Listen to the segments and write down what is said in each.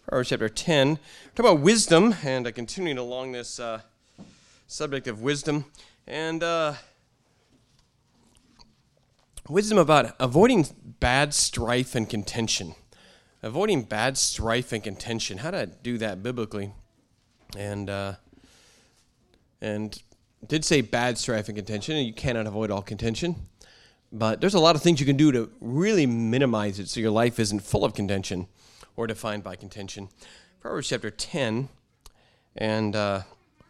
Proverbs chapter 10. Talk about wisdom, and continuing along this subject of wisdom, and wisdom about avoiding bad strife and contention. Avoiding bad strife and contention. How to do that biblically. And did say bad strife and contention, and you cannot avoid all contention. But there's a lot of things you can do to really minimize it so your life isn't full of contention or defined by contention. Proverbs chapter 10, and I'm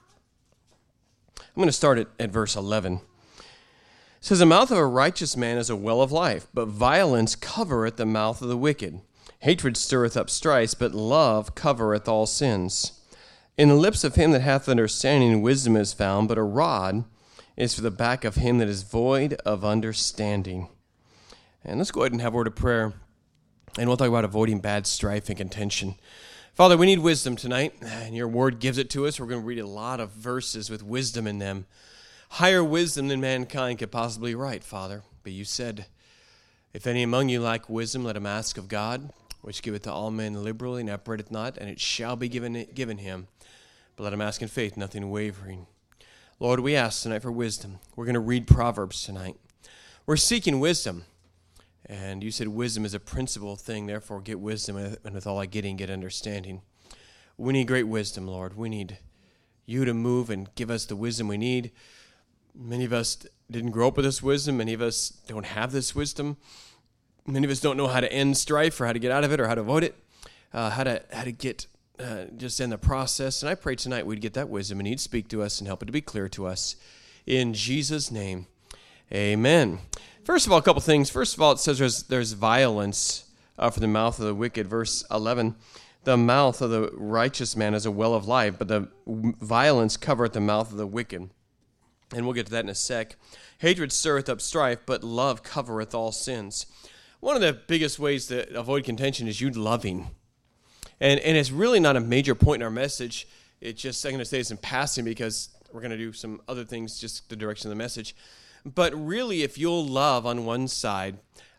going to start at verse 11. It says, "The mouth of a righteous man is a well of life, but violence covereth the mouth of the wicked. Hatred stirreth up strife, but love covereth all sins. In the lips of him that hath understanding wisdom is found, but a rod is for the back of him that is void of understanding." And let's go ahead and have a word of prayer, and we'll talk about avoiding bad strife and contention. Father, we need wisdom tonight, and your word gives it to us. We're going to read a lot of verses with wisdom in them. Higher wisdom than mankind could possibly write, Father. But you said, "If any among you lack wisdom, let him ask of God, which giveth to all men liberally and upbraideth not, and it shall be given him. But let him ask in faith, nothing wavering." Lord, we ask tonight for wisdom. We're going to read Proverbs tonight. We're seeking wisdom. And you said wisdom is a principal thing, therefore get wisdom, and with all I getting, get understanding. We need great wisdom, Lord. We need you to move and give us the wisdom we need. Many of us didn't grow up with this wisdom. Many of us don't have this wisdom. Many of us don't know how to end strife or how to get out of it or how to avoid it, how to get just end the process. And I pray tonight we'd get that wisdom and you'd speak to us and help it to be clear to us. In Jesus' name, amen. First of all, a couple things. First of all, it says there's violence for the mouth of the wicked. Verse 11, "The mouth of the righteous man is a well of life, but the violence covereth the mouth of the wicked." And we'll get to that in a sec. "Hatred stirreth up strife, but love covereth all sins." One of the biggest ways to avoid contention is you loving. And it's really not a major point in our message. It's just, I'm going to say this in passing because we're going to do some other things, just the direction of the message. But really, if you'll love on one side,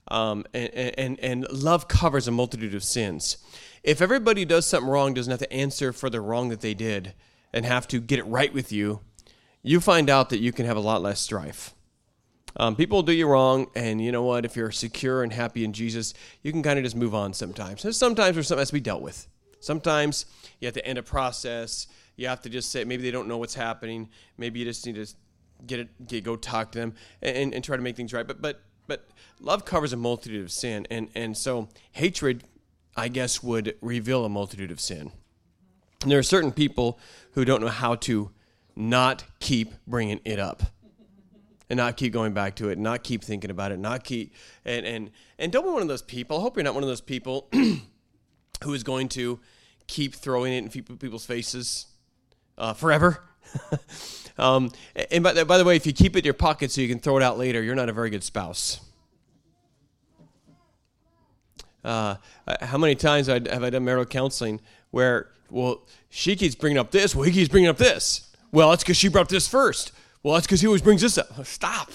and love covers a multitude of sins. If everybody does something wrong, doesn't have to answer for the wrong that they did and have to get it right with you, you find out that you can have a lot less strife. People do you wrong, and you know what? If you're secure and happy in Jesus, you can kind of just move on sometimes. There's sometimes where something has to be dealt with. Sometimes you have to end a process. You have to just say, maybe they don't know what's happening. Maybe you just need to go talk to them and try to make things right. But love covers a multitude of sin, and so hatred, I guess, would reveal a multitude of sin. And there are certain people who don't know how to not keep bringing it up. And not keep going back to it, not keep thinking about it, not keep, and don't be one of those people. I hope you're not one of those people who is going to keep throwing it in people's faces forever. And by the way, if you keep it in your pocket so you can throw it out later, you're not a very good spouse. How many times have I done marital counseling where, well, she keeps bringing up this, well, he keeps bringing up this. Well, that's because she brought this first. Well, that's because he always brings this up. Stop.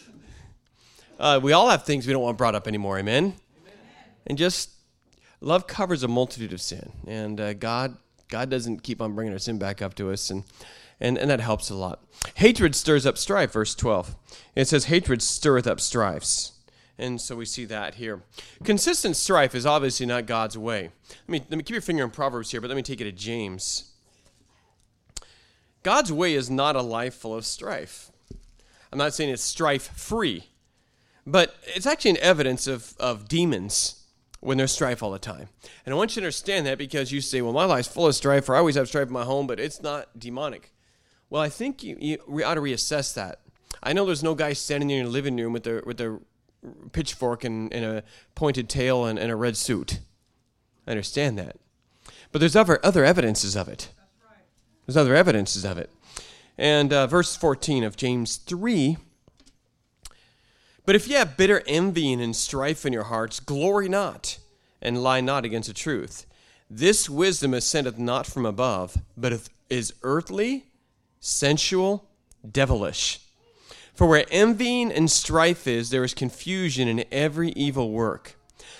We all have things we don't want brought up anymore, amen? And just, love covers a multitude of sin. And God doesn't keep on bringing our sin back up to us, and that helps a lot. Hatred stirs up strife, verse 12. It says, "Hatred stirreth up strifes." And so we see that here. Consistent strife is obviously not God's way. Let me keep your finger in Proverbs here, but let me take it to James. God's way is not a life full of strife. I'm not saying it's strife-free, but it's actually an evidence of demons when there's strife all the time. And I want you to understand that because you say, well, my life's full of strife, or I always have strife in my home, but it's not demonic. Well, I think you ought to reassess that. I know there's no guy standing in your living room with a pitchfork and a pointed tail and a red suit. I understand that. But there's other evidences of it. There's other evidences of it. And verse 14 of James 3, "But if ye have bitter envying and strife in your hearts, glory not, and lie not against the truth. This wisdom ascendeth not from above, but is earthly, sensual, devilish. For where envying and strife is, there is confusion in every evil work.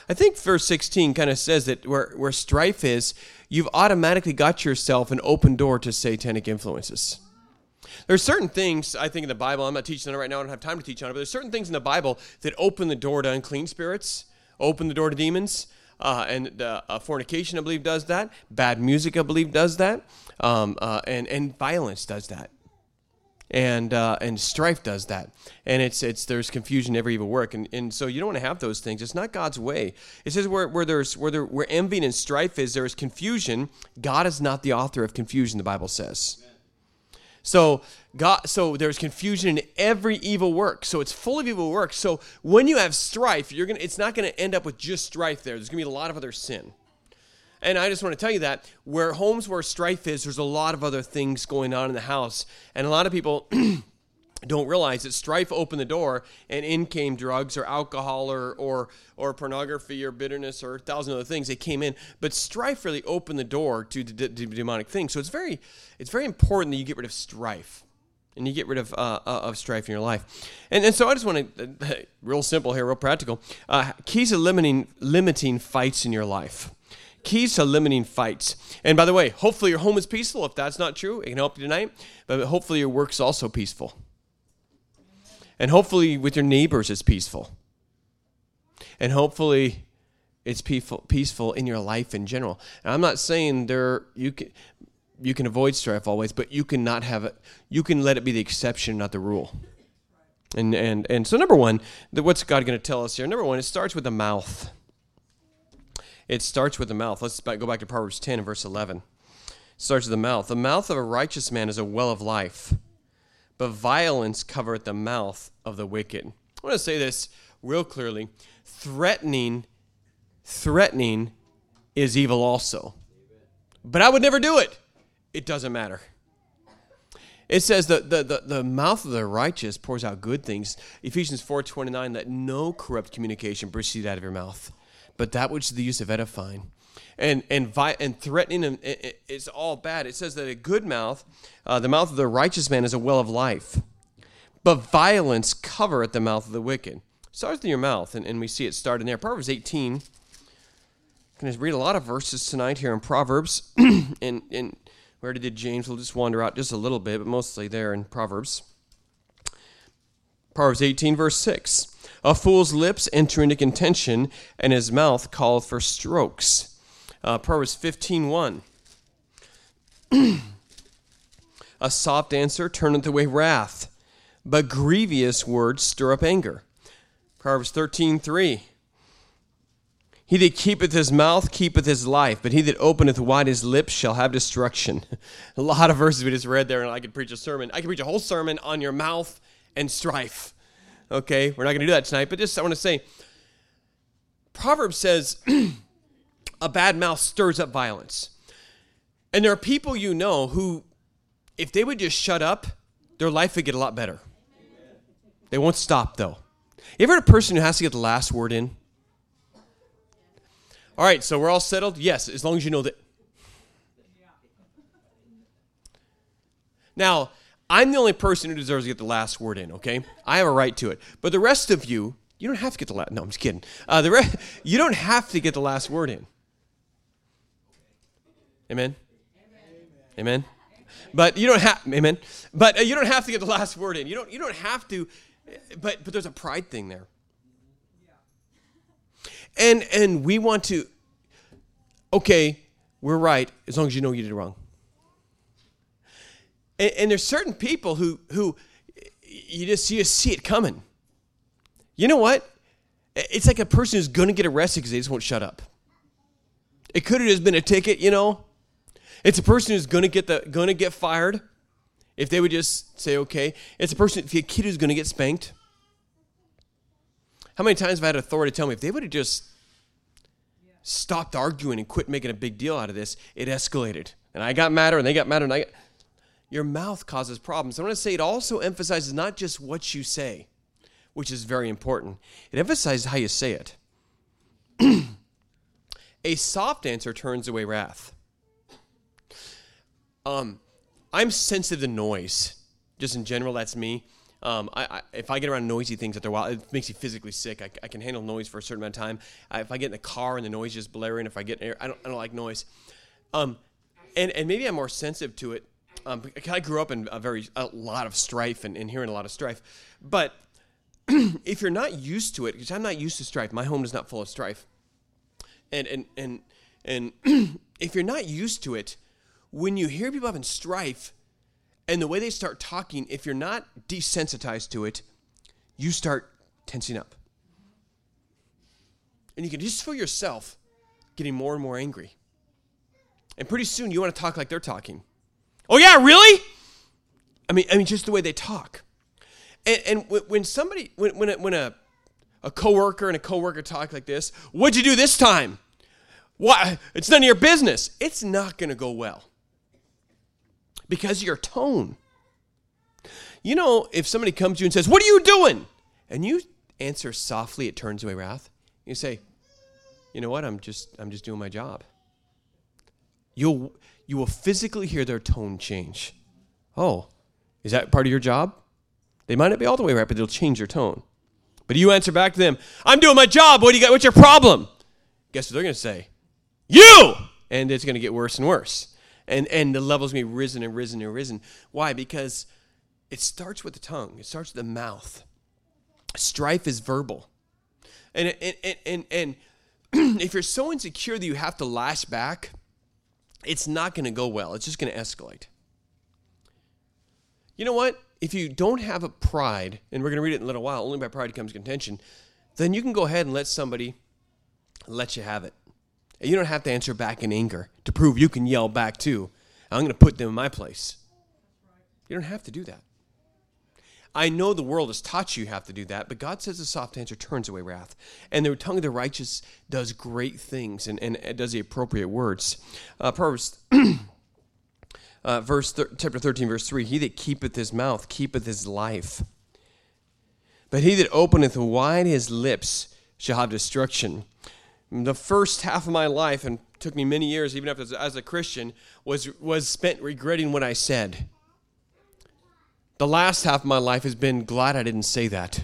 I think verse 16 kind of says that where strife is, you've automatically got yourself an open door to satanic influences. There's certain things, I think, in the Bible, I'm not teaching on it right now, I don't have time to teach on it, but there's certain things in the Bible that open the door to unclean spirits, open the door to demons, and fornication, I believe, does that. Bad music, I believe, does that. And violence does that. And strife does that. And there's confusion in every evil work. And so you don't want to have those things. It's not God's way. It says where envy and strife is, there is confusion. God is not the author of confusion, the Bible says. So there's confusion in every evil work. So it's full of evil work. So when you have strife, it's not going to end up with just strife there. There's going to be a lot of other sin. And I just want to tell you that homes where strife is, there's a lot of other things going on in the house. And a lot of people don't realize that strife opened the door and in came drugs or alcohol or pornography or bitterness or 1,000 other things. They came in. But strife really opened the door to demonic things. So it's very important that you get rid of strife. And you get rid of strife in your life. And so I just want to, real simple here, real practical, keys to limiting fights in your life. Keys to limiting fights. And by the way, hopefully your home is peaceful. If that's not true, it can help you tonight. But hopefully your work's also peaceful. And hopefully with your neighbors it's peaceful. And hopefully it's peaceful in your life in general. And I'm not saying you can avoid strife always, but you cannot have it. You can let it be the exception, not the rule. And so number one, what's God going to tell us here? Number one, it starts with the mouth. It starts with the mouth. Let's go back to Proverbs 10 and verse 11. It starts with the mouth. The mouth of a righteous man is a well of life, but violence covereth the mouth of the wicked. I want to say this real clearly. Threatening is evil also. But I would never do it. It doesn't matter. It says the mouth of the righteous pours out good things. Ephesians 4:29, let no corrupt communication proceed out of your mouth, but that which is the use of edifying. And threatening is all bad. It says that a good mouth, the mouth of the righteous man is a well of life, but violence covereth the mouth of the wicked. It starts in your mouth, and we see it start in there. Proverbs 18. I'm going to read a lot of verses tonight here in Proverbs. and we already did James. We'll just wander out just a little bit, but mostly there in Proverbs. Proverbs 18, verse 6. A fool's lips enter into contention, and his mouth calleth for strokes. Proverbs 15:1. A soft answer turneth away wrath, but grievous words stir up anger. Proverbs 13:3. He that keepeth his mouth keepeth his life, but he that openeth wide his lips shall have destruction. A lot of verses we just read there, and I could preach a sermon. I could preach a whole sermon on your mouth and strife. Okay, we're not going to do that tonight, but just I want to say, Proverbs says, a bad mouth stirs up violence. And there are people you know who, if they would just shut up, their life would get a lot better. They won't stop, though. You ever heard a person who has to get the last word in? All right, so we're all settled? Yes, as long as you know that. Now, I'm the only person who deserves to get the last word in, okay? I have a right to it. But the rest of you, you don't have to get the last. No, I'm just kidding. You don't have to get the last word in. Amen? Amen? But you don't have, amen? But you don't have to get the last word in. You don't have to, but there's a pride thing there. And we want to, okay, we're right, as long as you know you did it wrong. And there's certain people who you just see it coming. You know what? It's like a person who's going to get arrested because they just won't shut up. It could have just been a ticket, you know. It's a person who's going to get fired if they would just say okay. It's a kid who's going to get spanked. How many times have I had authority tell me if they would have just stopped arguing and quit making a big deal out of this, it escalated. And I got madder and they got madder and your mouth causes problems. I want to say it also emphasizes not just what you say, which is very important. It emphasizes how you say it. A soft answer turns away wrath. I'm sensitive to noise. Just in general, that's me. If I get around noisy things after a while, it makes me physically sick. I can handle noise for a certain amount of time. If I get in the car and the noise is blaring, if I get I don't like noise. And maybe I'm more sensitive to it. I grew up in a lot of strife and hearing a lot of strife. But if you're not used to it, because I'm not used to strife, my home is not full of strife. And if you're not used to it, when you hear people having strife and the way they start talking, if you're not desensitized to it, you start tensing up. And you can just feel yourself getting more and more angry. And pretty soon you want to talk like they're talking. Oh yeah, really? I mean, just the way they talk. And when somebody, when a coworker and a coworker talk like this, what'd you do this time? Why? It's none of your business. It's not going to go well. Because of your tone. You know, if somebody comes to you and says, what are you doing? And you answer softly, it turns away wrath. You say, you know what? I'm just doing my job. You will physically hear their tone change. Oh, is that part of your job? They might not be all the way right, but they'll change their tone. But you answer back to them, I'm doing my job. What do you got? What's your problem? Guess what they're going to say? You! And it's going to get worse and worse. And the level's going to be risen and risen and risen. Why? Because it starts with the tongue. It starts with the mouth. Strife is verbal. And if you're so insecure that you have to lash back, it's not going to go well. It's just going to escalate. You know what? If you don't have a pride, and we're going to read it in a little while, only by pride comes contention, then you can go ahead and let somebody let you have it. And you don't have to answer back in anger to prove you can yell back too. I'm going to put them in my place. You don't have to do that. I know the world has taught you have to do that, but God says a soft answer turns away wrath. And the tongue of the righteous does great things and does the appropriate words. Proverbs chapter 13, verse 3, he that keepeth his mouth keepeth his life. But he that openeth wide his lips shall have destruction. The first half of my life, and took me many years, even after as a Christian, was spent regretting what I said. The last half of my life has been glad I didn't say that.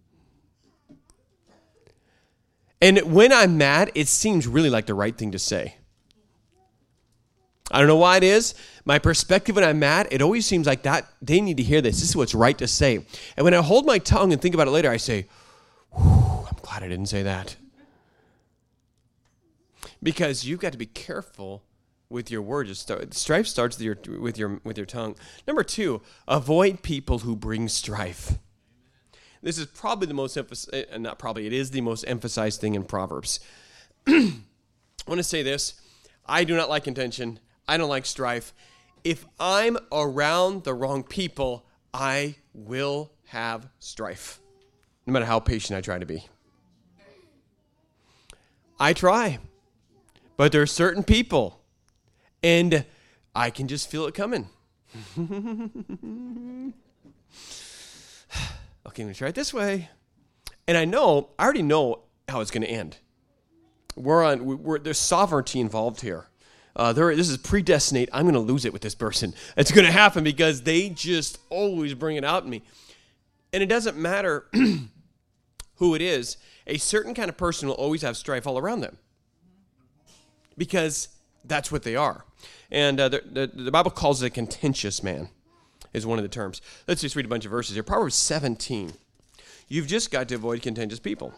And when I'm mad, it seems really like the right thing to say. I don't know why it is. My perspective when I'm mad, it always seems like that they need to hear this. This is what's right to say. And when I hold my tongue and think about it later, I say, I'm glad I didn't say that. Because you've got to be careful with your words. Strife starts with your tongue. Number 2, avoid people who bring strife. This is probably the most it is the most emphasized thing in Proverbs. I want to say this. I do not like contention. I don't like strife. If I'm around the wrong people, I will have strife, no matter how patient I try to be. I try, but there are certain people, and I can just feel it coming. Okay, I'm going to try it this way. And I already know how it's going to end. There's sovereignty involved here. This is predestinate. I'm going to lose it with this person. It's going to happen because they just always bring it out in me. And it doesn't matter who it is. A certain kind of person will always have strife all around them. Because that's what they are. And the Bible calls it a contentious man, is one of the terms. Let's just read a bunch of verses here. Proverbs 17. You've just got to avoid contentious people.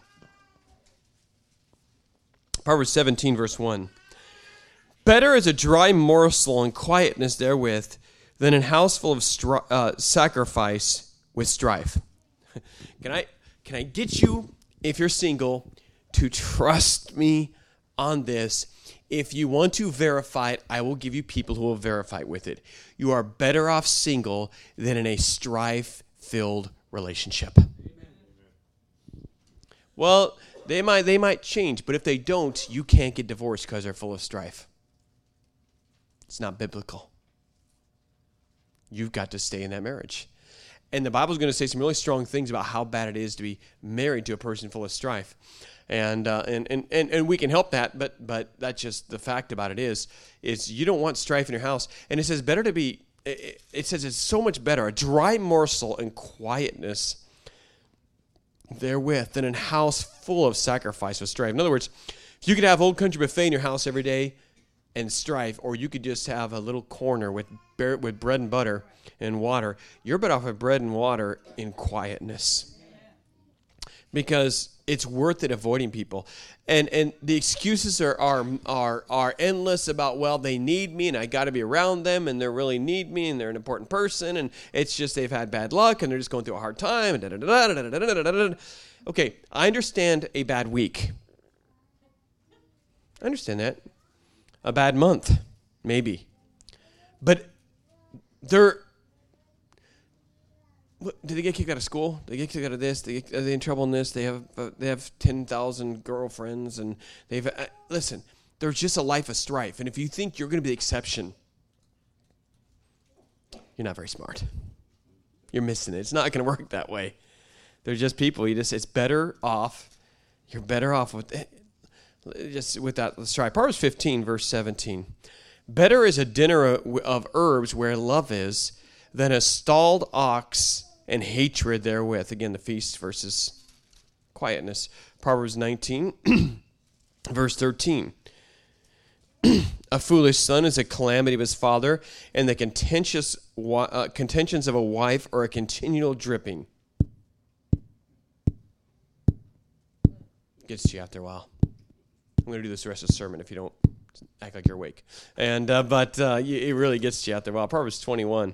Proverbs 17, verse 1. Better is a dry morsel and quietness therewith than an house full of sacrifice with strife. Can I get you, if you're single, to trust me on this? If you want to verify it, I will give you people who will verify it with it. You are better off single than in a strife-filled relationship. Amen. Well, they might change, but if they don't, you can't get divorced because they're full of strife. It's not biblical. You've got to stay in that marriage. And the Bible's going to say some really strong things about how bad it is to be married to a person full of strife. And we can help that, but that's just the fact about it is you don't want strife in your house. And it says better to be it says it's so much better, a dry morsel and quietness therewith than a house full of sacrifice with strife. In other words, you could have Old Country Buffet in your house every day and strife, or you could just have a little corner with bread and butter and water. You're better off with bread and water in quietness, because it's worth it avoiding people. And the excuses are endless about, well, they need me and I got to be around them and they really need me and they're an important person and it's just they've had bad luck and they're just going through a hard time. Okay, I understand a bad week. I understand that. A bad month, maybe. But did they get kicked out of school? Did they get kicked out of this? Are they in trouble in this? They have 10,000 girlfriends, and listen. There's just a life of strife, and if you think you're going to be the exception, you're not very smart. You're missing it. It's not going to work that way. They're just people. It's better off. You're better off with that. Let's try Proverbs 15, verse 17. Better is a dinner of herbs where love is than a stalled ox and hatred therewith. Again, the feast versus quietness. Proverbs 19, verse 13. A foolish son is a calamity of his father, and the contentions of a wife are a continual dripping. Gets to you after a while. I'm going to do this the rest of the sermon if you don't act like you're awake. But it really gets to you after a while. Proverbs 21.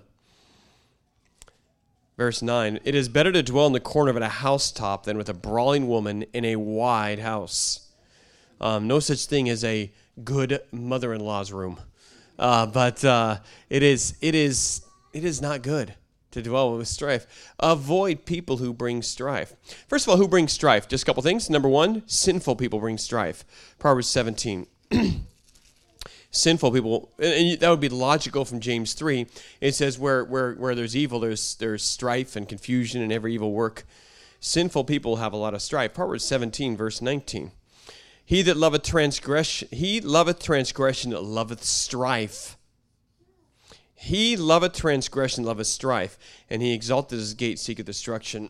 Verse 9, it is better to dwell in the corner of a housetop than with a brawling woman in a wide house. No such thing as a good mother-in-law's room. But it is not good to dwell with strife. Avoid people who bring strife. First of all, who brings strife? Just a couple things. Number one, sinful people bring strife. Proverbs 17. Sinful people, and that would be logical from James 3. It says where there's evil, there's strife and confusion and every evil work. Sinful people have a lot of strife. Proverbs 17, verse 19. He loveth transgression that loveth strife. He loveth transgression, loveth strife, and he exalteth his gate, seeketh destruction.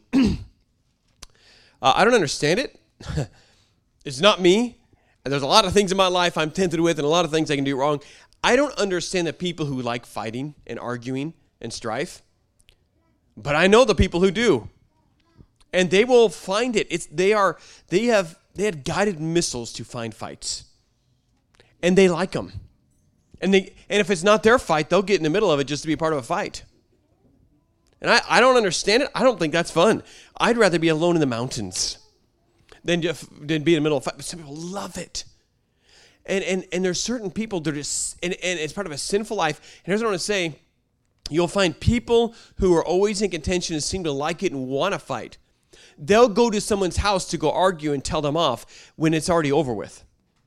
I don't understand it. It's not me. And there's a lot of things in my life I'm tempted with and a lot of things I can do wrong. I don't understand the people who like fighting and arguing and strife. But I know the people who do. And they will find it. They had guided missiles to find fights. And they like them. And if it's not their fight, they'll get in the middle of it just to be a part of a fight. And I don't understand it. I don't think that's fun. I'd rather be alone in the mountains than be in the middle of a fight. But some people love it. And there's certain people that are just, and it's part of a sinful life. And here's what I want to say. You'll find people who are always in contention and seem to like it and want to fight. They'll go to someone's house to go argue and tell them off when it's already over with.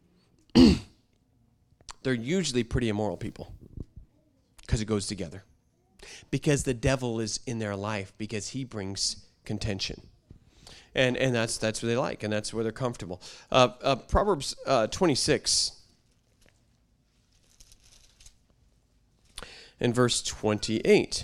They're usually pretty immoral people because it goes together. Because the devil is in their life because he brings contention. And that's what they like, and that's where they're comfortable. Proverbs 26 and verse 28.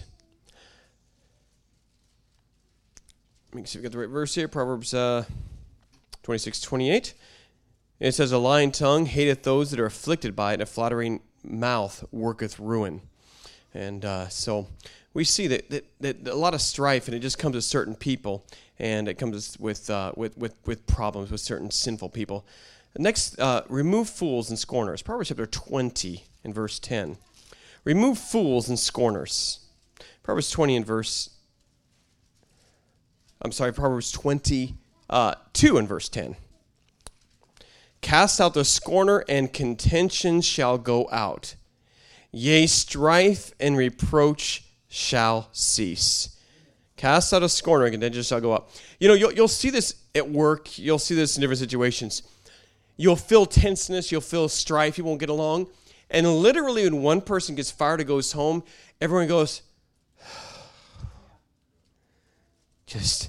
Let me see if we got the right verse here. Proverbs 26:28. It says, a lying tongue hateth those that are afflicted by it, and a flattering mouth worketh ruin. And so we see that a lot of strife, and it just comes to certain people, and it comes with problems with certain sinful people. Next, remove fools and scorners. Proverbs chapter 20 and verse 10. Remove fools and scorners. Proverbs 22 and verse 10. Cast out the scorner, and contention shall go out. Yea, strife and reproach shall cease. Cast out a scorner, and contention shall go out. You know, you'll see this at work. You'll see this in different situations. You'll feel tenseness. You'll feel strife. You won't get along. And literally when one person gets fired or goes home, everyone goes, just,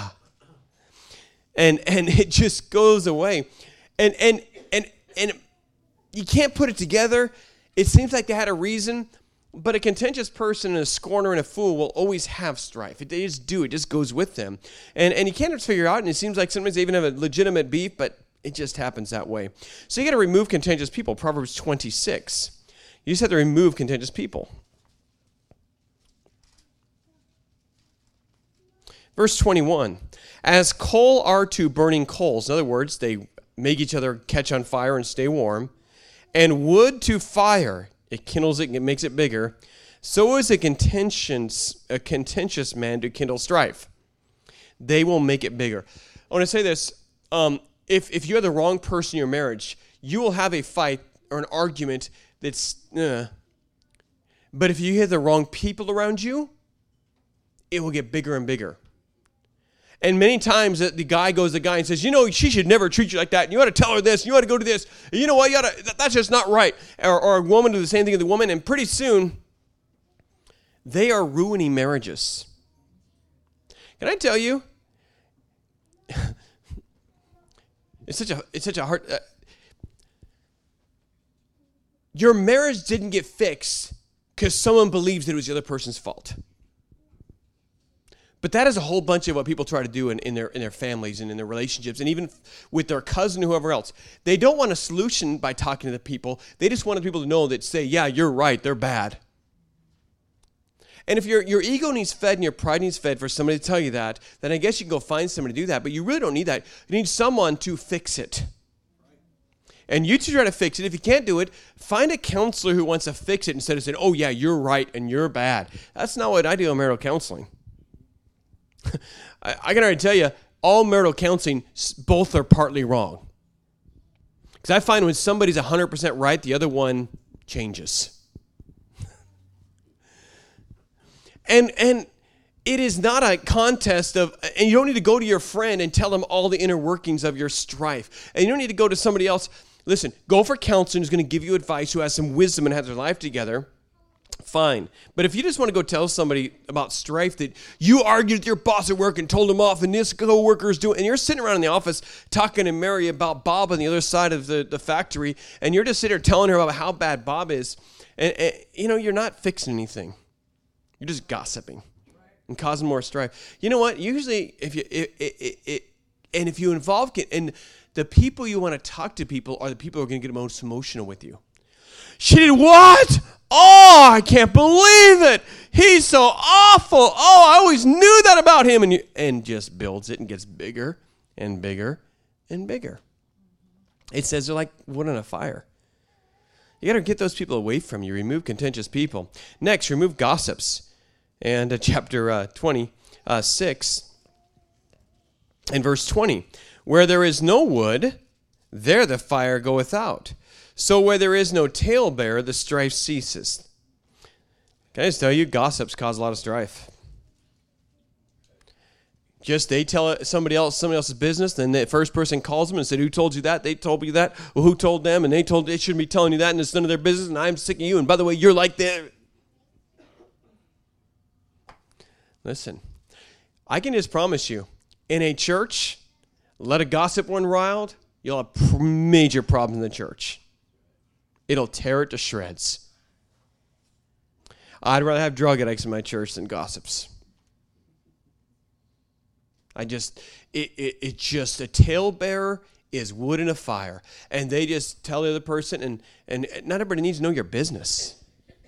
and it just goes away. And you can't put it together. It seems like they had a reason. But a contentious person and a scorner and a fool will always have strife. They just do. It just goes with them. And you can't figure out, and it seems like sometimes they even have a legitimate beef, but it just happens that way. So you got to remove contentious people. Proverbs 26. You just have to remove contentious people. Verse 21. As coal are to burning coals. In other words, they make each other catch on fire and stay warm. And wood to fire. It kindles it and it makes it bigger. So is a contentious man to kindle strife. They will make it bigger. I want to say this. If you have the wrong person in your marriage, you will have a fight or an argument that's, but if you have the wrong people around you, it will get bigger and bigger. And many times the guy goes to the guy and says, she should never treat you like that. And you ought to tell her this. And you ought to go to this. And you know what? That's just not right. Or a woman do the same thing to the woman. And pretty soon, they are ruining marriages. Can I tell you? It's such a hard. Your marriage didn't get fixed because someone believes that it was the other person's fault. But that is a whole bunch of what people try to do in their families and in their relationships and even with their cousin, whoever else. They don't want a solution by talking to the people. They just want the people to know that say, yeah, you're right, they're bad. And if your ego needs fed and your pride needs fed for somebody to tell you that, then I guess you can go find somebody to do that. But you really don't need that. You need someone to fix it. And you two try to fix it. If you can't do it, find a counselor who wants to fix it instead of saying, oh, yeah, you're right and you're bad. That's not what I do in marital counseling. I can already tell you, all marital counseling, both are partly wrong. Because I find when somebody's 100% right, the other one changes. And it is not a contest of, and you don't need to go to your friend and tell them all the inner workings of your strife. And you don't need to go to somebody else. Listen, go for counseling who's going to give you advice, who has some wisdom and has their life together. Fine. But if you just want to go tell somebody about strife that you argued with your boss at work and told him off and this co-worker is doing, and you're sitting around in the office talking to Mary about Bob on the other side of the factory, and you're just sitting there telling her about how bad Bob is, and you're not fixing anything. You're just gossiping and causing more strife. You know what? Usually, if you involve, and the people you want to talk to people are the people who are going to get most emotional with you. She did what? Oh, I can't believe it. He's so awful. Oh, I always knew that about him. And just builds it and gets bigger and bigger and bigger. It says they're like wood on a fire. You got to get those people away from you. Remove contentious people. Next, remove gossips. And chapter 26 and verse 20. Where there is no wood, there the fire goeth out. So where there is no talebearer, the strife ceases. Can I just tell you, gossips cause a lot of strife. Just they tell somebody else's business, then the first person calls them and said, who told you that? They told me that. Well, who told them? And they shouldn't be telling you that, and it's none of their business, and I'm sick of you. And by the way, you're like that. Listen, I can just promise you, in a church, let a gossip run wild, you'll have major problems in the church. It'll tear it to shreds. I'd rather have drug addicts in my church than gossips. It just a talebearer is wood in a fire. And they just tell the other person, and not everybody needs to know your business.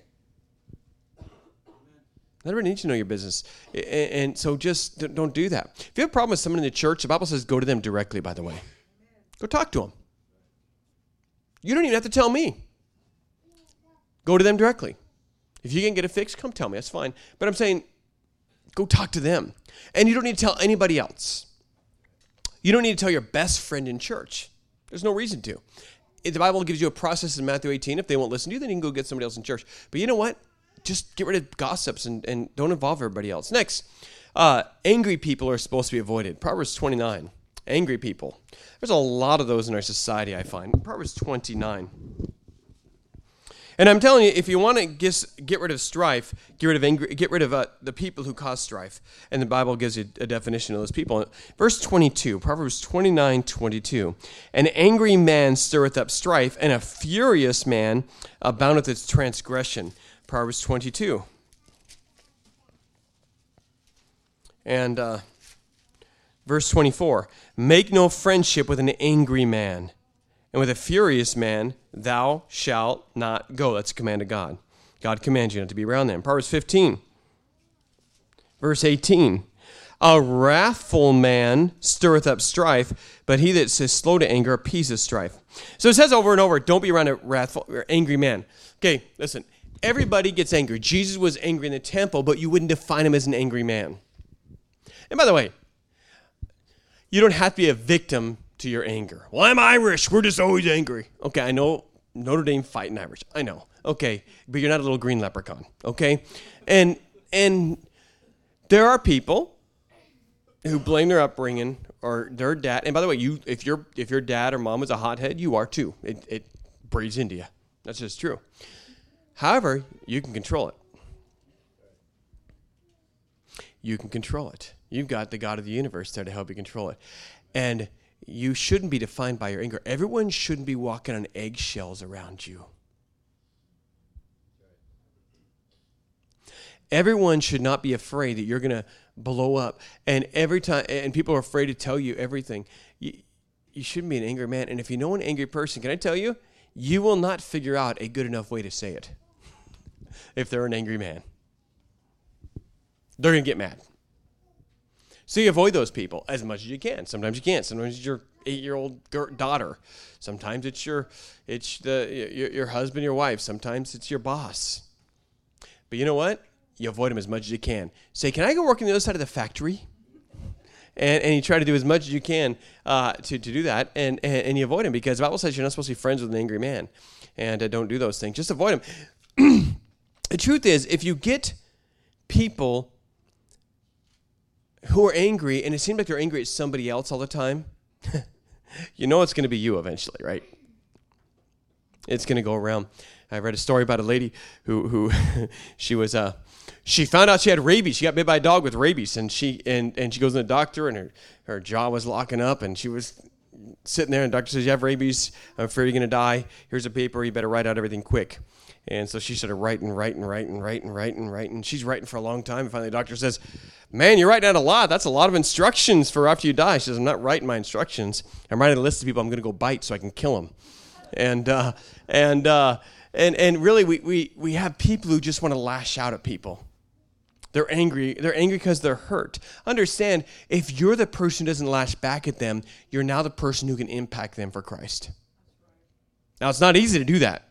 Not everybody needs to know your business. And so just don't do that. If you have a problem with someone in the church, the Bible says go to them directly, by the way. Go talk to them. You don't even have to tell me. Go to them directly. If you can get it fixed, come tell me. That's fine. But I'm saying, go talk to them. And you don't need to tell anybody else. You don't need to tell your best friend in church. There's no reason to. The Bible gives you a process in Matthew 18. If they won't listen to you, then you can go get somebody else in church. But you know what? Just get rid of gossips and don't involve everybody else. Next, angry people are supposed to be avoided. Proverbs 29. Angry people. There's a lot of those in our society, I find. Proverbs 29. And I'm telling you, if you want to get rid of strife, get rid of the people who cause strife. And the Bible gives you a definition of those people. Verse 22, Proverbs 29:22. An angry man stirreth up strife, and a furious man aboundeth its transgression. Proverbs 22. And verse 24. Make no friendship with an angry man, and with a furious man thou shalt not go. That's a command of God. God commands you not to be around them. Proverbs 15. Verse 18. A wrathful man stirreth up strife, but he that is slow to anger appeaseth strife. So it says over and over, don't be around a wrathful or angry man. Okay, listen. Everybody gets angry. Jesus was angry in the temple, but you wouldn't define him as an angry man. And by the way, you don't have to be a victim to your anger. Well, I'm Irish. We're just always angry. Okay, I know Notre Dame fighting Irish. I know. Okay, but you're not a little green leprechaun. Okay? And there are people who blame their upbringing or their dad. And by the way, if your dad or mom was a hothead, you are too. It breeds into you. That's just true. However, you can control it. You can control it. You've got the God of the universe there to help you control it. And you shouldn't be defined by your anger. Everyone shouldn't be walking on eggshells around you. Everyone should not be afraid that you're going to blow up. And every time, and people are afraid to tell you everything. You shouldn't be an angry man. And if you know an angry person, can I tell you, you will not figure out a good enough way to say it if they're an angry man. They're going to get mad. So you avoid those people as much as you can. Sometimes you can't. Sometimes it's your 8-year-old daughter. Sometimes it's your husband, your wife. Sometimes it's your boss. But you know what? You avoid them as much as you can. Say, can I go work on the other side of the factory? And you try to do as much as you can to do that. And you avoid them because the Bible says you're not supposed to be friends with an angry man. And don't do those things. Just avoid them. The truth is, if you get people who are angry, and it seems like they're angry at somebody else all the time, you know it's going to be you eventually, right? It's going to go around. I read a story about a lady who she found out she had rabies. She got bit by a dog with rabies, and she goes to the doctor, and her jaw was locking up, and she was sitting there, and the doctor says, you have rabies. I'm afraid you're going to die. Here's a paper. You better write out everything quick. And so she started writing. She's writing for a long time. And finally the doctor says, man, you're writing out a lot. That's a lot of instructions for after you die. She says, I'm not writing my instructions. I'm writing a list of people I'm going to go bite so I can kill them. And really we have people who just want to lash out at people. They're angry. They're angry because they're hurt. Understand, if you're the person who doesn't lash back at them, you're now the person who can impact them for Christ. Now, it's not easy to do that.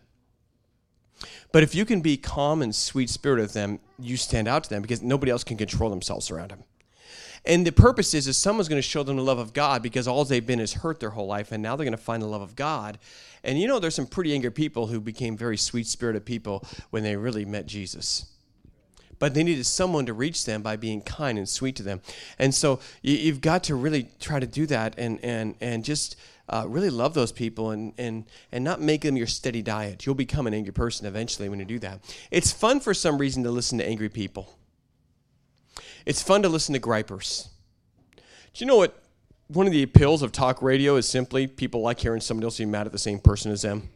But if you can be calm and sweet-spirited with them, you stand out to them because nobody else can control themselves around them. And the purpose is someone's going to show them the love of God because all they've been is hurt their whole life, and now they're going to find the love of God. And you know, there's some pretty angry people who became very sweet-spirited people when they really met Jesus. But they needed someone to reach them by being kind and sweet to them. And so you've got to really try to do that and just really love those people and not make them your steady diet. You'll become an angry person eventually when you do that. It's fun for some reason to listen to angry people. It's fun to listen to gripers. Do you know what? One of the appeals of talk radio is simply people like hearing somebody else be mad at the same person as them.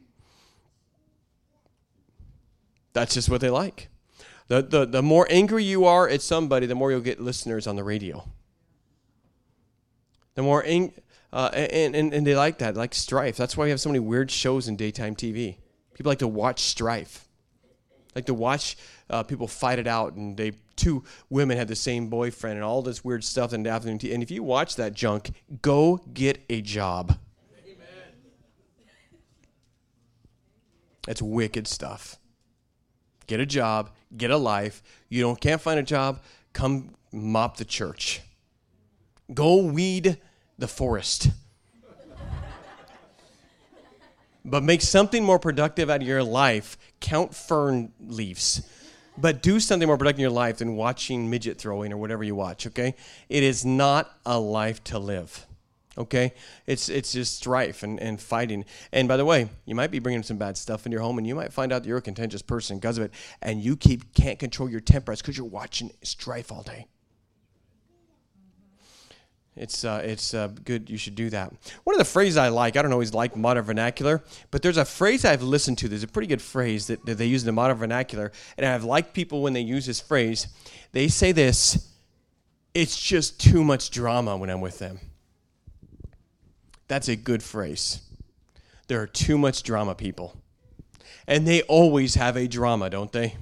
That's just what they like. The more angry you are at somebody, the more you'll get listeners on the radio. The more and they like that, like strife. That's why we have so many weird shows in daytime TV. People like to watch strife. Like to watch people fight it out, and two women had the same boyfriend and all this weird stuff in the afternoon TV. And if you watch that junk, go get a job. Amen. That's wicked stuff. Get a job, get a life. You can't find a job, come mop the church. Go weed the forest. But make something more productive out of your life. Count fern leaves. But do something more productive in your life than watching midget throwing or whatever you watch, okay? It is not a life to live, okay? It's just strife and fighting. And by the way, you might be bringing some bad stuff in your home, and you might find out that you're a contentious person because of it, and you can't control your temper. It's because you're watching strife all day. It's good. You should do that. One of the phrases I don't always like modern vernacular, but there's a phrase I've listened to. There's a pretty good phrase that they use in the modern vernacular, and I've liked people when they use this phrase. They say this, it's just too much drama when I'm with them. That's a good phrase. There are too much drama people. And they always have a drama, don't they?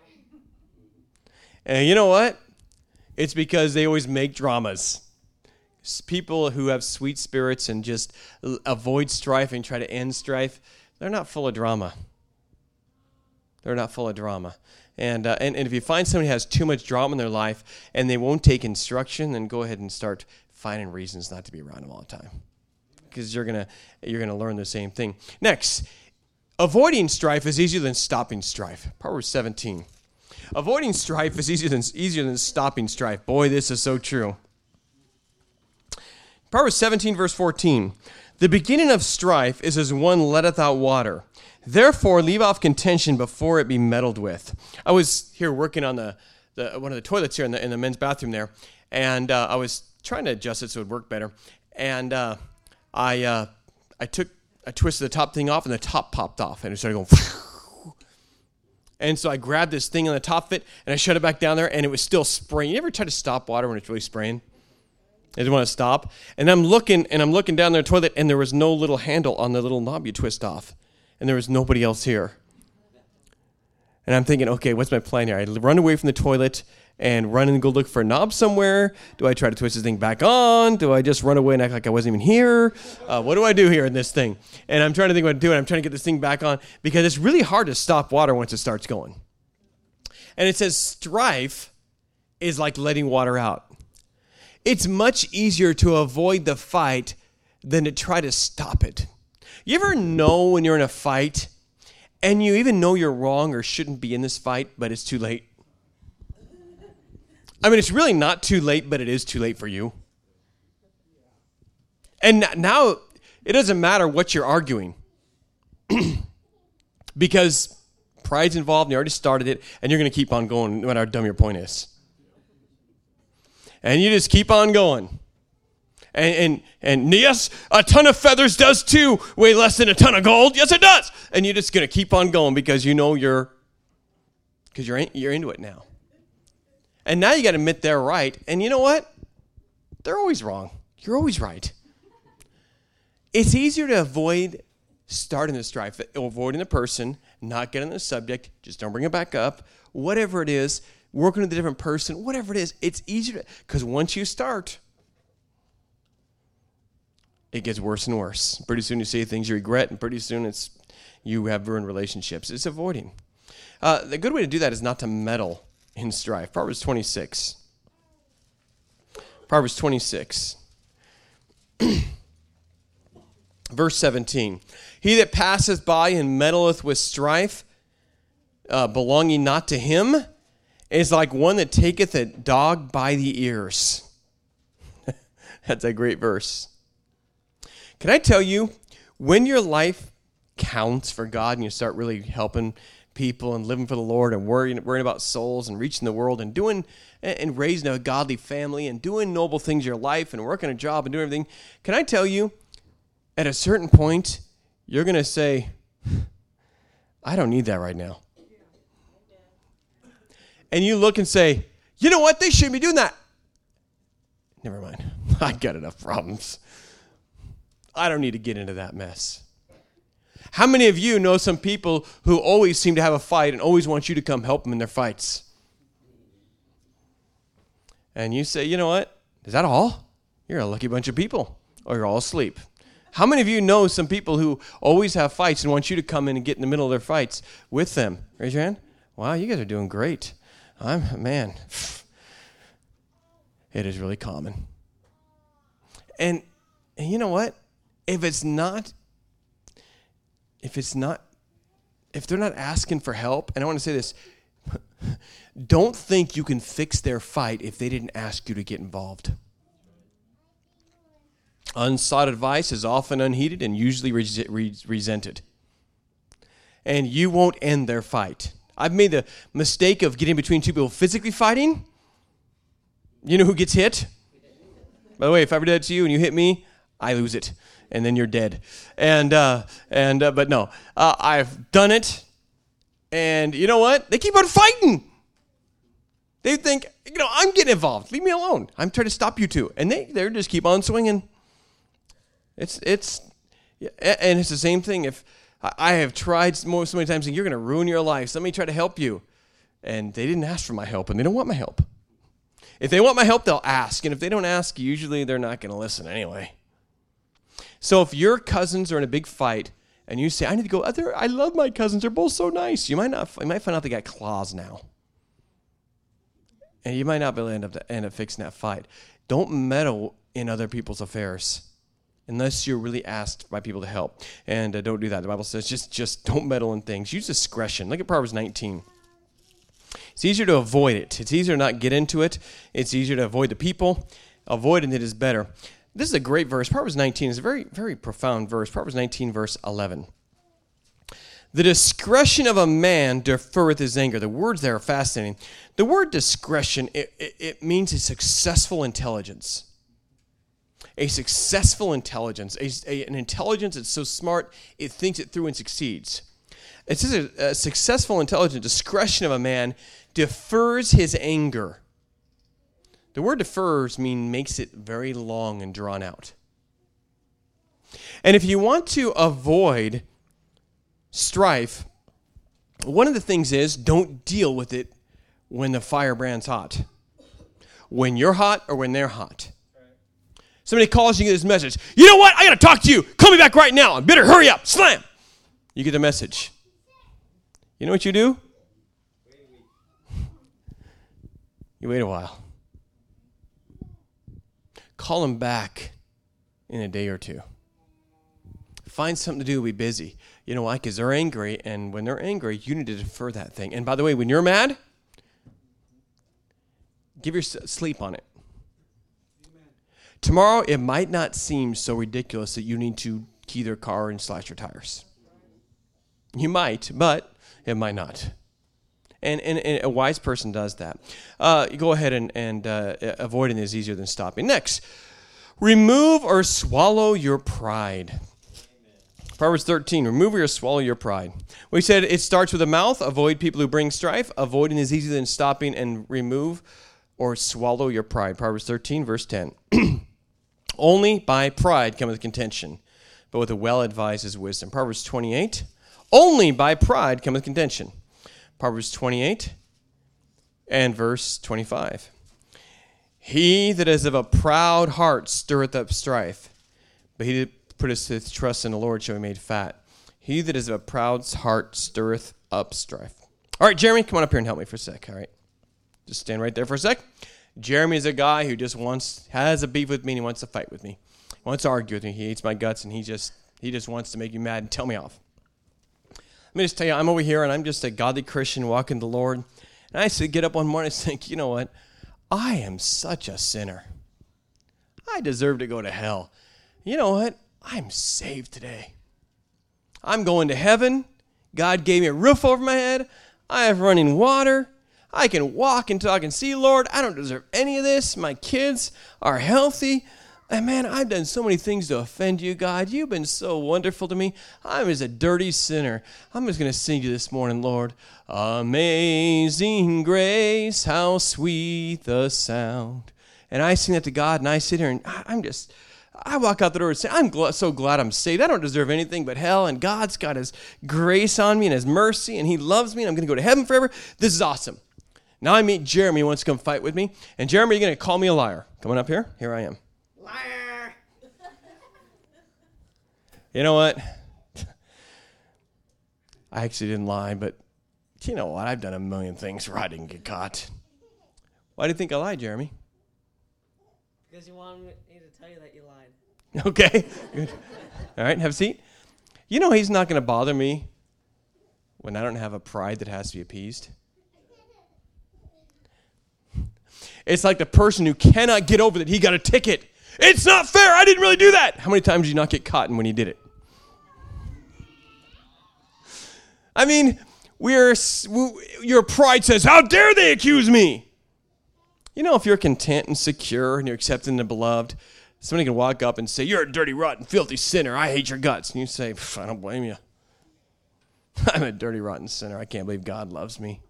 And you know what? It's because they always make dramas. People who have sweet spirits and just avoid strife and try to end strife, they're not full of drama. They're not full of drama. And if you find somebody who has too much drama in their life and they won't take instruction, then go ahead and start finding reasons not to be around them all the time. Because you're gonna learn the same thing. Next, avoiding strife is easier than stopping strife. Proverbs 17. Avoiding strife is easier than stopping strife. Boy, this is so true. Proverbs 17, verse 14. The beginning of strife is as one letteth out water. Therefore, leave off contention before it be meddled with. I was here working on the one of the toilets here in the men's bathroom there, and I was trying to adjust it so it would work better. And I twisted the top thing off, and the top popped off, and it started going. And so I grabbed this thing on the top of it, and I shut it back down there, and it was still spraying. You ever try to stop water when it's really spraying? I didn't want to stop. And I'm looking down the toilet, and there was no little handle on the little knob you twist off. And there was nobody else here. And I'm thinking, okay, what's my plan here? I run away from the toilet and run and go look for a knob somewhere. Do I try to twist this thing back on? Do I just run away and act like I wasn't even here? What do I do here in this thing? And I'm trying to think what to do, and I'm trying to get this thing back on because it's really hard to stop water once it starts going. And it says strife is like letting water out. It's much easier to avoid the fight than to try to stop it. You ever know when you're in a fight and you even know you're wrong or shouldn't be in this fight, but it's too late? I mean, it's really not too late, but it is too late for you. And now it doesn't matter what you're arguing because pride's involved and you already started it and you're going to keep on going no matter how dumb your point is. And you just keep on going. And yes, a ton of feathers does too weigh less than a ton of gold. Yes, it does. And you're just going to keep on going because you know you're into it now. And now you got to admit they're right. And you know what? They're always wrong. You're always right. It's easier to avoid starting the strife, avoiding the person, not getting the subject, just don't bring it back up, whatever it is, working with a different person, whatever it is, it's easier because once you start, it gets worse and worse. Pretty soon you say things you regret, and pretty soon you have ruined relationships. It's avoiding. The good way to do that is not to meddle in strife. Proverbs 26. Proverbs 26. Verse 17. He that passeth by and meddleth with strife, belonging not to him, is like one that taketh a dog by the ears. That's a great verse. Can I tell you, when your life counts for God and you start really helping people and living for the Lord and worrying about souls and reaching the world and doing and raising a godly family and doing noble things in your life and working a job and doing everything, can I tell you, at a certain point, you're going to say, I don't need that right now. And you look and say, you know what? They shouldn't be doing that. Never mind. I got enough problems. I don't need to get into that mess. How many of you know some people who always seem to have a fight and always want you to come help them in their fights? And you say, you know what? Is that all? You're a lucky bunch of people, or you're all asleep. How many of you know some people who always have fights and want you to come in and get in the middle of their fights with them? Raise your hand. Wow, you guys are doing great. Man, it is really common. And you know what? If they're not asking for help, and I want to say this, don't think you can fix their fight if they didn't ask you to get involved. Unsought advice is often unheeded and usually resented. And you won't end their fight. I've made the mistake of getting between two people physically fighting. You know who gets hit? By the way, if I ever did that to you and you hit me, I lose it, and then you're dead. But no, I've done it, and you know what? They keep on fighting. They think, I'm getting involved. Leave me alone. I'm trying to stop you two, and they just keep on swinging. And it's the same thing. If I have tried so many times, and you're going to ruin your life, so let me try to help you, and they didn't ask for my help, and they don't want my help. If they want my help, they'll ask, and if they don't ask, usually they're not going to listen anyway. So if your cousins are in a big fight and you say, I need to go, I love my cousins, they're both so nice, you might find out they got claws now. And you might not be able to end up fixing that fight. Don't meddle in other people's affairs unless you're really asked by people to help. And don't do that. The Bible says just don't meddle in things. Use discretion. Look at Proverbs 19. It's easier to avoid it. It's easier to not get into it. It's easier to avoid the people. Avoiding it is better. This is a great verse. Proverbs 19 is a very, very profound verse. Proverbs 19, verse 11. The discretion of a man deferreth his anger. The words there are fascinating. The word discretion, it means a successful intelligence. A successful intelligence. An intelligence that's so smart, it thinks it through and succeeds. It says a successful, intelligent discretion of a man defers his anger. The word defers makes it very long and drawn out. And if you want to avoid strife, one of the things is don't deal with it when the firebrand's hot. When you're hot or when they're hot. Somebody calls you, you get this message. You know what? I got to talk to you. Call me back right now. I better hurry up. Slam. You get the message. You know what you do? You wait a while. Call them back in a day or two. Find something to do. Be busy. You know why? Because they're angry, and when they're angry, you need to defer that thing. And by the way, when you're mad, give your sleep on it. Amen. Tomorrow, it might not seem so ridiculous that you need to key their car and slash your tires. You might, but it might not. And a wise person does that. You go ahead and avoiding is easier than stopping. Next, remove or swallow your pride. Proverbs 13, remove or swallow your pride. We said it starts with the mouth. Avoid people who bring strife. Avoiding is easier than stopping, and remove or swallow your pride. Proverbs 13, verse 10. Only by pride cometh contention, but with a well-advised is wisdom. Proverbs 28, only by pride cometh contention. Proverbs 28 and verse 25. He that is of a proud heart stirreth up strife, but he that putteth his trust in the Lord shall be made fat. He that is of a proud heart stirreth up strife. All right, Jeremy, come on up here and help me for a sec, all right? Just stand right there for a sec. Jeremy is a guy who just has a beef with me and he wants to fight with me. He wants to argue with me. He hates my guts and he just wants to make me mad and tell me off. Let me just tell you, I'm over here and I'm just a godly Christian walking the Lord. And I get up one morning and think, you know what? I am such a sinner. I deserve to go to hell. You know what? I'm saved today. I'm going to heaven. God gave me a roof over my head. I have running water. I can walk and talk and see, Lord. I don't deserve any of this. My kids are healthy. And man, I've done so many things to offend you, God. You've been so wonderful to me. I'm just a dirty sinner. I'm just going to sing to you this morning, Lord. Amazing grace, how sweet the sound. And I sing that to God, and I sit here, and I walk out the door and say, I'm so glad I'm saved. I don't deserve anything but hell, and God's got his grace on me and his mercy, and he loves me, and I'm going to go to heaven forever. This is awesome. Now I meet Jeremy, who wants to come fight with me. And Jeremy, you're going to call me a liar. Coming up here? Here I am. Liar! You know what? I actually didn't lie, but you know what? I've done a million things where I didn't get caught. Why do you think I lied, Jeremy? Because you wanted me to tell you that you lied. Okay, good. All right, have a seat. You know he's not going to bother me when I don't have a pride that has to be appeased. It's like the person who cannot get over that he got a ticket. It's not fair. I didn't really do that. How many times did you not get caught when he did it? I mean, your pride says, how dare they accuse me? You know, if you're content and secure and you're accepted and beloved, somebody can walk up and say, "You're a dirty, rotten, filthy sinner. I hate your guts." And you say, "I don't blame you. I'm a dirty, rotten sinner. I can't believe God loves me."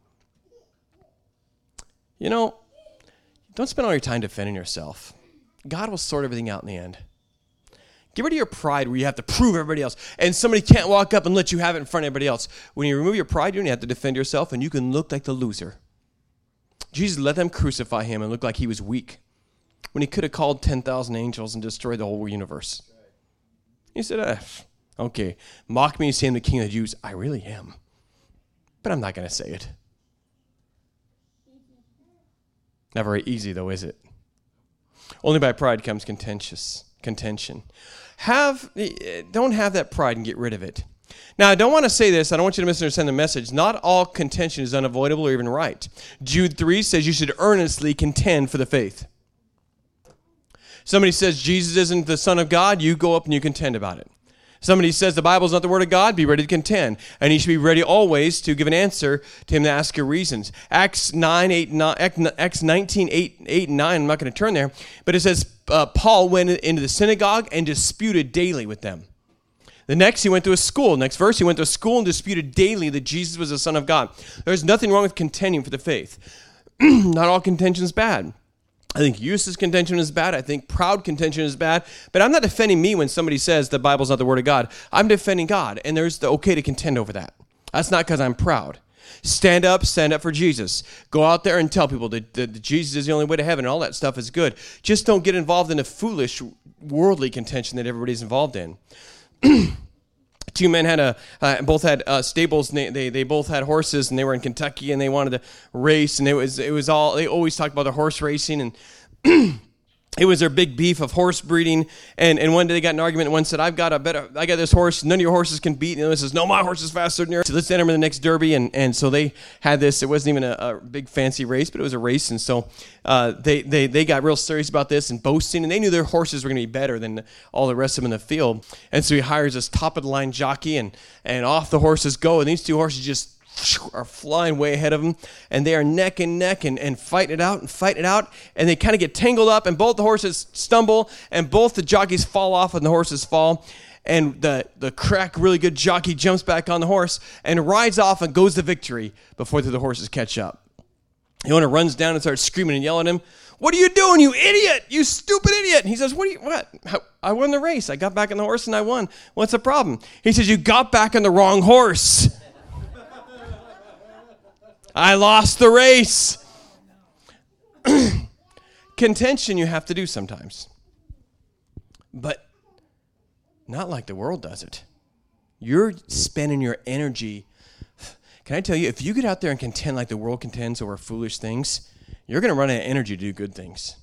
You know, don't spend all your time defending yourself. God will sort everything out in the end. Get rid of your pride where you have to prove everybody else, and somebody can't walk up and let you have it in front of everybody else. When you remove your pride, you don't have to defend yourself, and you can look like the loser. Jesus let them crucify him and look like he was weak when he could have called 10,000 angels and destroyed the whole universe. He said, okay, mock me and say I'm the king of the Jews. I really am, but I'm not going to say it. Not very easy, though, is it? Only by pride comes contention. Don't have that pride and get rid of it. Now, I don't want to say this. I don't want you to misunderstand the message. Not all contention is unavoidable or even right. Jude 3 says you should earnestly contend for the faith. Somebody says Jesus isn't the Son of God, you go up and you contend about it. Somebody says the Bible is not the Word of God, be ready to contend. And you should be ready always to give an answer to him to ask your reasons. Acts 19, 8 and 9, I'm not going to turn there, but it says Paul went into the synagogue and disputed daily with them. The next, he went to a school. Next verse, he went to a school and disputed daily that Jesus was the Son of God. There's nothing wrong with contending for the faith. Not all contention is bad. I think useless contention is bad. I think proud contention is bad. But I'm not defending me when somebody says the Bible's not the Word of God. I'm defending God, and there's the okay to contend over that. That's not because I'm proud. Stand up for Jesus. Go out there and tell people that Jesus is the only way to heaven, and all that stuff is good. Just don't get involved in the foolish, worldly contention that everybody's involved in. Two men both had stables, and they both had horses, and they were in Kentucky, and they wanted to race, and it was all, they always talked about the horse racing, and it was their big beef of horse breeding, and one day they got an argument, and one said, I got this horse, none of your horses can beat, and the other says, no, my horse is faster than yours, so let's enter in the next derby, and so they had this, it wasn't even a big fancy race, but it was a race, and so they got real serious about this and boasting, and they knew their horses were going to be better than all the rest of them in the field, and so he hires this top-of-the-line jockey, and off the horses go, and these two horses just are flying way ahead of them, and they are neck and neck and fighting it out, and they kind of get tangled up, and both the horses stumble, and both the jockeys fall off, and the horses fall, and the crack, really good jockey jumps back on the horse and rides off and goes to victory before the horses catch up. The owner runs down and starts screaming and yelling at him, "What are you doing, you idiot? You stupid idiot!" And he says, "What? I won the race. I got back on the horse and I won. What's the problem?" He says, "You got back on the wrong horse. I lost the race." Contention you have to do sometimes, but not like the world does it. You're spending your energy. Can I tell you, if you get out there and contend like the world contends over foolish things, you're going to run out of energy to do good things.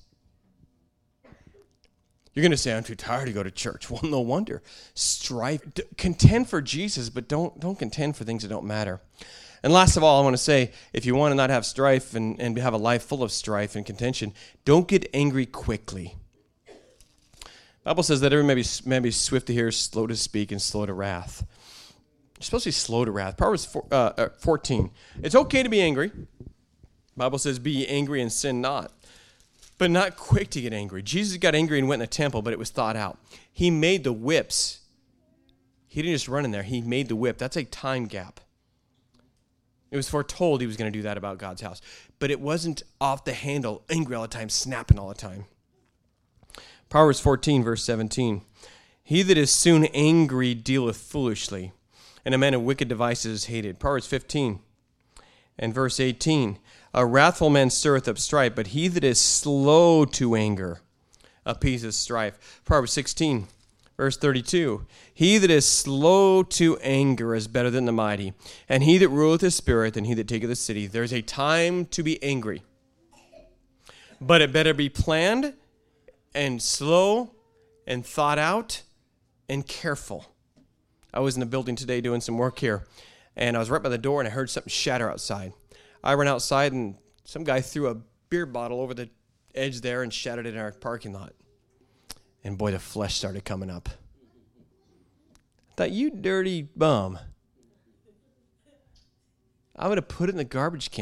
You're going to say, "I'm too tired to go to church." Well, no wonder. Strife, contend for Jesus, but don't contend for things that don't matter. And last of all, I want to say, if you want to not have strife and have a life full of strife and contention, don't get angry quickly. The Bible says that everyone may be swift to hear, slow to speak, and slow to wrath. You're supposed to be slow to wrath. Proverbs 14. It's okay to be angry. The Bible says, "Be angry and sin not." But not quick to get angry. Jesus got angry and went in the temple, but it was thought out. He made the whips. He didn't just run in there. He made the whip. That's a time gap. It was foretold he was going to do that about God's house. But it wasn't off the handle, angry all the time, snapping all the time. Proverbs 14, verse 17. "He that is soon angry dealeth foolishly, and a man of wicked devices is hated." Proverbs 15 and verse 18. "A wrathful man stirreth up strife, but he that is slow to anger appeaseth strife." Proverbs 16. Verse 32, "He that is slow to anger is better than the mighty, and he that ruleth his spirit than he that taketh a city." There's a time to be angry, but it better be planned and slow and thought out and careful. I was in the building today doing some work here, and I was right by the door, and I heard something shatter outside. I ran outside, and some guy threw a beer bottle over the edge there and shattered it in our parking lot. And boy, the flesh started coming up. I thought, you dirty bum. I would have put it in the garbage can.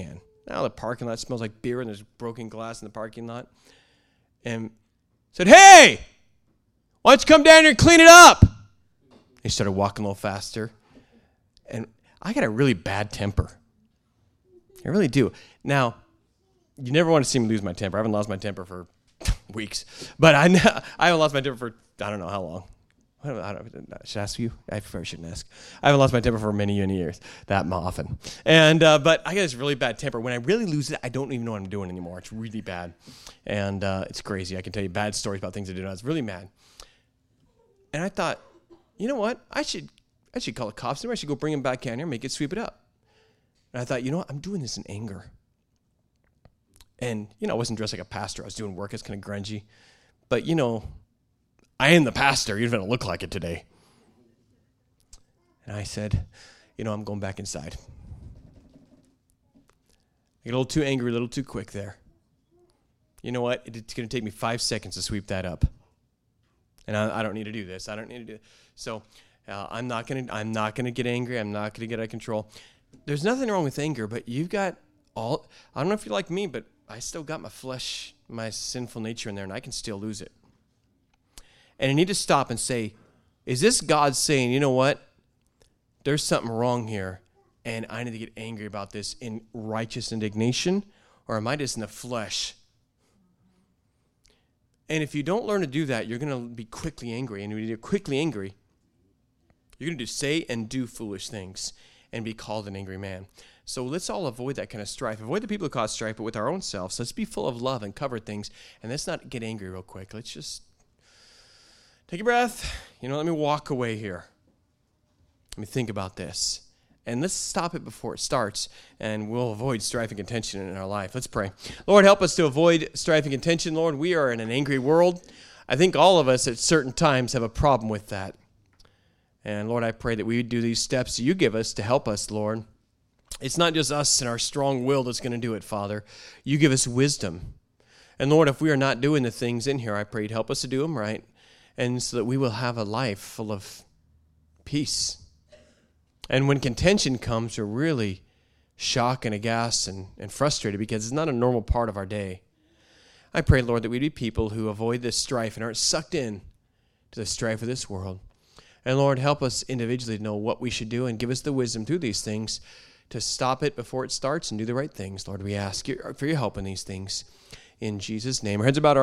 Now the parking lot smells like beer and there's broken glass in the parking lot. And said, hey, why don't you come down here and clean it up? He started walking a little faster. And I got a really bad temper. I really do. Now, you never want to see me lose my temper. I haven't lost my temper for weeks. But I haven't lost my temper for I don't know how long. Should I ask you? I probably shouldn't ask. I haven't lost my temper for many years, that often. And but I got this really bad temper. When I really lose it, I don't even know what I'm doing anymore. It's really bad. And it's crazy. I can tell you bad stories about things I did. I was really mad. And I thought, you know what? I should call the cops. I should go bring him back down here and make it sweep it up. And I thought, you know what? I'm doing this in anger. And, I wasn't dressed like a pastor. I was doing work. It's kind of grungy. But, I am the pastor, even if I don't look like it today. And I said, I'm going back inside. I get a little too angry, a little too quick there. You know what? It's going to take me 5 seconds to sweep that up. And I don't need to do this. I don't need to do it. So I'm not going to get angry. I'm not going to get out of control. There's nothing wrong with anger, but you've got I don't know if you're like me, but I still got my flesh, my sinful nature in there, and I can still lose it. And I need to stop and say, is this God saying, you know what? There's something wrong here, and I need to get angry about this in righteous indignation, or am I just in the flesh? And if you don't learn to do that, you're going to be quickly angry. And when you're quickly angry, you're going to say and do foolish things and be called an angry man. So let's all avoid that kind of strife. Avoid the people who cause strife, but with our own selves. Let's be full of love and cover things. And let's not get angry real quick. Let's just take a breath. Let me walk away here. Let me think about this. And let's stop it before it starts, and we'll avoid strife and contention in our life. Let's pray. Lord, help us to avoid strife and contention. Lord, we are in an angry world. I think all of us at certain times have a problem with that. And Lord, I pray that we would do these steps you give us to help us, Lord. It's not just us and our strong will that's going to do it, Father. You give us wisdom. And Lord, if we are not doing the things in here, I pray you'd help us to do them right, and so that we will have a life full of peace. And when contention comes, we're really shocked and aghast and frustrated because it's not a normal part of our day. I pray, Lord, that we be people who avoid this strife and aren't sucked in to the strife of this world. And Lord, help us individually to know what we should do and give us the wisdom through these things to stop it before it starts and do the right things. Lord, we ask for your help in these things. In Jesus' name. Our heads about our